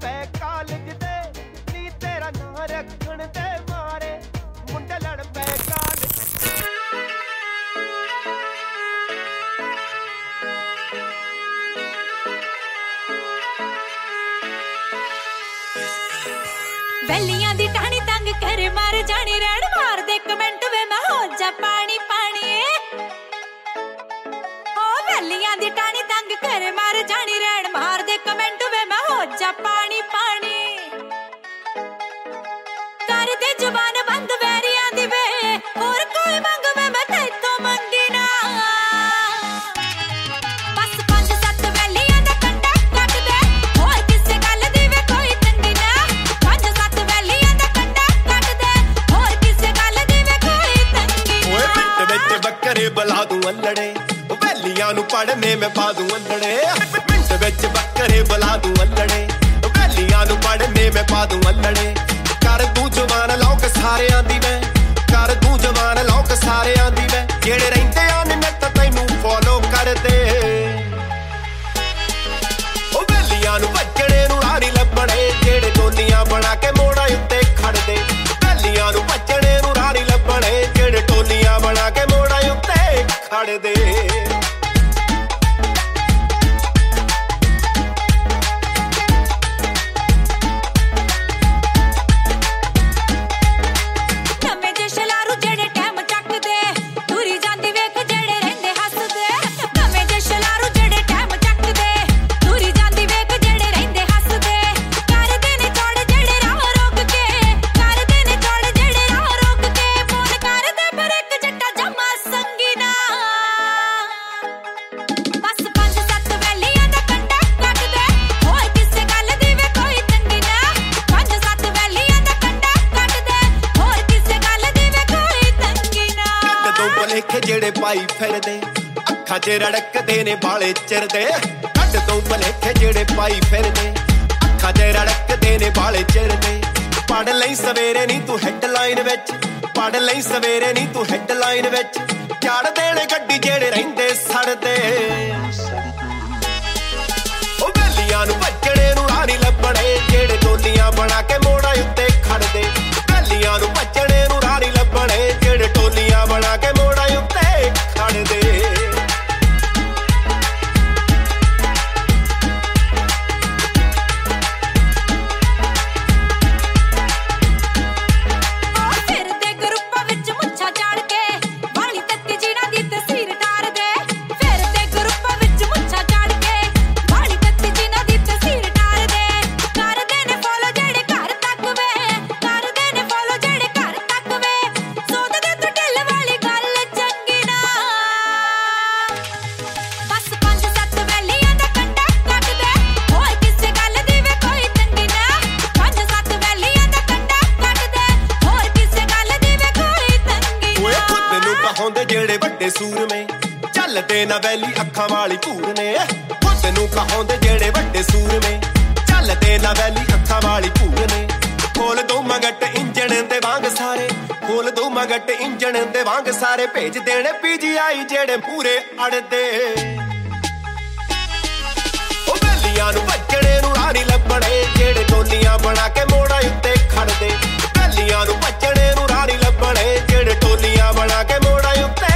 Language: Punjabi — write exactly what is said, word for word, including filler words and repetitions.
ਪੈ ਕਾਲਜ ਦੇ ਨੀ ਤੇਰਾ ਨਾਂ ਰੱਖਣ ਦੇ ਮਾਰੇ ਮੁੰਡੇ ਲੜ ਪੈ ਕਾਲਜ ਵੈਲੀਆਂ ਦੀ ਟਾਣੀ ਤੰਗ ਕਰੇ ਮਾਰ ਜਾਣੀ ਰਹਿਣ ਮਾਰ ਦੇ ਕਮੈਂਟ ਵੇ ਮੈਂ ਹੋ ਜਾ ਪਾਣੀ ਪਾਣੀ ਓ ਵੈਲੀਆਂ ਦੀ ਟਾਣੀ ਤੰਗ ਕਰੇ ਮਾਰ ਜਾਣੀ ਰਹਿਣ ਮਾਰ ਦੇ ਕਮੈਂਟ ਵੇ ਮੈਂ ਹੋ ਜਾ ਪਾਣੀ ਪਾਣੀ ਕਰ ਦੇ ਜ਼ੁਬਾਨ ਬੰਦ ਵੈਰੀਆਂ ਦੀ ਵੇ ਹੋਰ ਕੋਈ ਮੰਗ ਵੇ ਮੈਂ ਤੈਥੋਂ ਮੰਗੀ ਨਾ ਬਸ ਪੰਜ ਸੱਤ ਵੈਲੀਆਂ ਦਾ ਕੰਡਾ ਕੱਟ ਦੇ ਹੋਰ ਕਿਸੇ ਗੱਲ ਦੀ ਵੇ ਕੋਈ ਤੰਗੀ ਨਾ ਪੰਜ ਸੱਤ ਵੈਲੀਆਂ ਦਾ ਕੰਡਾ ਕੱਟ ਦੇ ਹੋਰ ਕਿਸੇ ਗੱਲ ਦੀ ਵੇ ਕੋਈ ਤੰਗੀ ਨਾ ਓਏ ਪਿੰਡ ਵਿੱਚ ਬੱਕਰੇ ਬੁਲਾ ਦੂੰ ਅੱਲੜੇ ਵੈਲੀਆਂ ਨੂੰ ਪੜਨੇ ਮੈਂ ਪਾ ਦੂੰ ਅੱਲੜੇ ਪਿੰਡ ਵਿੱਚ ਬੱਕਰੇ ਬੁਲਾ ਦੂੰ ਅੱਲੜੇ ਵੈਲੀਆਂ ਨੂੰ ਪੜਨੇ ਮੈਂ ਪਾ ਦੂੰ ਅੱਲੜੇ ਕਰ ਤੂੰ ਜਵਾਨ ਲੋਕ ਸਾਰਿਆਂ ਦੀ ਮੈਂ ਕਰ ਤੂੰ ਜਵਾਨ ਲੋਕ ਸਾਰਿਆਂ ਦੀ ਮੈਂ ਜਿਹੜੇ ਰਹਿੰਦੇ ਆ ਨਿੱਤ ਤੈਨੂੰ ਫੋਲੋ ਕਰਦੇ ਉਹ ਵੈਲੀਆਂ ਨੂੰ ਭੱਜਣੇ ਨੂੰ ਰਾਹ ਨਹੀਂ ਲੱਭਣੇ ਜਿਹੜੇ ਟੋਲੀਆਂ ਬਣਾ ਕੇ ਮੋੜਾਂ ਉੱਤੇ ਖੜਦੇ ਵੈਲੀਆਂ ਨੂੰ ਭੱਜਣੇ ਨੂੰ ਰਾਹ ਨਹੀਂ ਲੱਭਣੇ ਜਿਹੜੇ ਟੋਲੀਆਂ ਬਣਾ ਕੇ ਮੋੜਾਂ ਉੱਤੇ ਖੜਦੇ ਜਿਹੜੇ ਪਾਈ ਫਿਰਦੇ ਅੱਖਾਂ 'ਚ ਰੜਕਦੇ ਨੇ ਬਾਲੇ ਚਿਰਦੇ ਕੱਢ ਤੋਂ ਭਲੇਖੇ ਜਿਹੜੇ ਪਾਈ ਫਿਰਦੇ ਅੱਖਾਂ 'ਚ ਰੜਕਦੇ ਨੇ ਬਾਲੇ ਚਿਰਦੇ ਪੜ ਲਈ ਸਵੇਰੇ ਨਹੀਂ ਤੂੰ ਹੈਡਲਾਈਨ ਵਿੱਚ ਪੜ ਲਈ ਸਵੇਰੇ ਨਹੀਂ ਤੂੰ ਹੈਡਲਾਈਨ ਵਿੱਚ ਚੜ ਦੇਣੇ ਗੱਡੀ ਜਿਹੜੇ ਰਹਿੰਦੇ ਸੜਦੇ ਉਹ ਵੈਲੀਆਂ ਨੂੰ ਭੱਜਣੇ ਨੂੰ ਰਾਹ ਨਹੀਂ ਲੱਭਣੇ ਜਿਹੜੇ ਟੋਲੀਆਂ ਬਣਾ ਕੇ ਮੋੜਾਂ ਉੱਤੇ ਖੜਦੇ ਵੈਲੀਆਂ ਨੂੰ ਭੱਜਣੇ ਨੂੰ ਰਾਹ ਨਹੀਂ ਲੱਭਣੇ ਜਿਹੜੇ ਟੋਲੀਆਂ ਬਣਾ ਕੇ ਮੋੜਾਂ ਉੱਤੇ ਖੜਦੇ ਫਿਰਦੇ ਗਰੁੱਪਾਂ ਵਿੱਚ ਮੁੱਛਾਂ ਝਾੜ ਕੇ ਵਾਲੀ ਤੱਤੀ ਜਿਹਨਾਂ ਦੀ ਤਸਵੀਰ ਟਾਰਦੇ ਫਿਰਦੇ ਗਰੁੱਪਾਂ ਵਿੱਚ ਮੁੱਛਾਂ ਝਾੜ ਕੇ ਵਾਲੀ ਤੱਤੀ ਜਿਹਨਾਂ ਦੀ ਤਸਵੀਰ ਟਾਰਦੇ ਕਰਦੇ ਨੇ ਫੋਲੋ ਜਿਹੜੇ ਘਰ ਤੱਕ ਵੇ ਕਰਦੇ ਨੇ ਫੋਲੋ ਜਿਹੜੇ ਘਰ ਤੱਕ ਵੇ ਸੋਚਦੇ ਤੂੰ ਢਿੱਲ ਵਾਲੀ ਗੱਲ ਚੰਗੀ ਨਾ ਬਸ ਪੰਜ ਸੱਤ ਵੈਲੀਆਂ ਦਾ ਕੰਡਾ ਕੱਟ ਦੇ ਹੋਰ ਕਿਸੇ ਗੱਲ ਦੀ ਵੇ ਕੋਈ ਤੰਗੀ ਨਾ ਪੰਜ ਸੱਤ ਵੈਲੀਆਂ ਦਾ ਕੰਡਾ ਕੱਟ ਦੇ ਹੋਰ ਕਿਸੇ ਗੱਲ ਦੀ ਵੇ ਕੋਈ ਤੰਗੀ ਓਏ ਨਾ ਖੁਦ ਨੂੰ ਕਹਾਉਂਦੇ ਜਿਹੜੇ ਵੱਡੇ ਸੂਰਮੇ ਚੱਲਦੇ ਨਾ ਵੈਲੀ ਅੱਖਾਂ ਵਾਲੀ ਭੂਰ ਨੇ ਖੁਦ ਨੂੰ ਕਹਾਉਂਦੇ ਜਿਹੜੇ ਵੱਡੇ ਸੂਰਮੇ ਚੱਲਦੇ ਨਾ ਵੈਲੀ ਅੱਖਾਂ ਵਾਲੀ ਭੂਰ ਨੇ ਖੋਲ ਦੋ ਮਗਟ ਇੰਜਣ ਦੇ ਵਾਂਗ ਸਾਰੇ ਖੋਲ ਦੋ ਮਗਟ ਇੰਜਣ ਦੇ ਵਾਂਗ ਸਾਰੇ ਭੇਜ ਦੇਣੇ ਪੀਜੀਆਈ ਜਿਹੜੇ ਪੂਰੇ ਅੜਦੇ ਉਹ ਵੈਲੀਆਂ ਨੂੰ ਭੱਜਣੇ ਨੂੰ ਰਾਹ ਨਹੀਂ ਲੱਭਣੇ ਜਿਹੜੇ ਟੋਲੀਆਂ ਬਣਾ ਕੇ ਮੋੜਾਂ ਉੱਤੇ ਖੜਦੇ ਵੈਲੀਆਂ ਨੂੰ ਭੱਜਣੇ ਨੂੰ ਰਾਹ ਨਹੀਂ ਲੱਭਣੇ ਜਿਹੜੇ ਟੋਲੀਆਂ ਬਣਾ ਕੇ ਮੋੜਾਂ ਉੱਤੇ